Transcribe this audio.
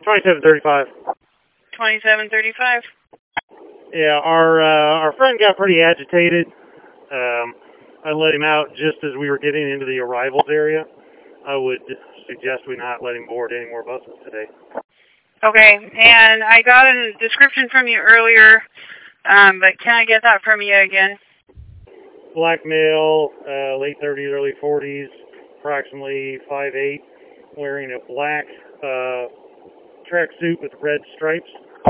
2735. 2735. Yeah, our friend got pretty agitated. I let him out just as we were getting into the arrivals area. I would suggest we not let him board any more buses today. Okay, and I got a description from you earlier, but can I get that from you again? Black male, late 30s, early 40s, approximately 5'8", wearing a black tracksuit with red stripes.